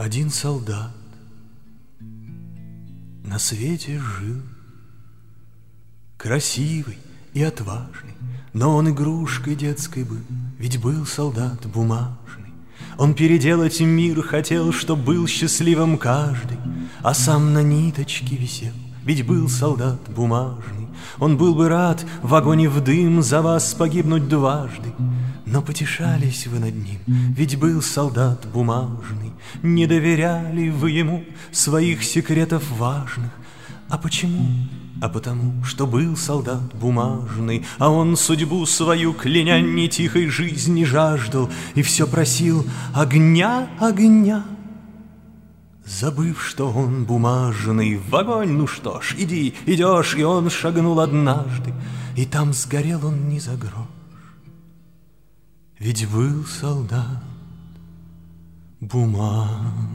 Один солдат на свете жил, красивый и отважный, но он игрушкой детской был, ведь был солдат бумажный. Он переделать мир хотел, чтоб был счастливым каждый, а сам на ниточке висел, ведь был солдат бумажный. Он был бы рад в огонь и в дым за вас погибнуть дважды, но потешались вы над ним, ведь был солдат бумажный. Не доверяли вы ему своих секретов важных. А почему? А потому, что был солдат бумажный, а он судьбу свою, кляня, ни тихой жизни жаждал, и все просил огня, огня. Забыв, что он бумажный, в огонь, ну что ж, иди, идешь, и он шагнул однажды, и там сгорел он не за грош. Ведь был солдат бумажный.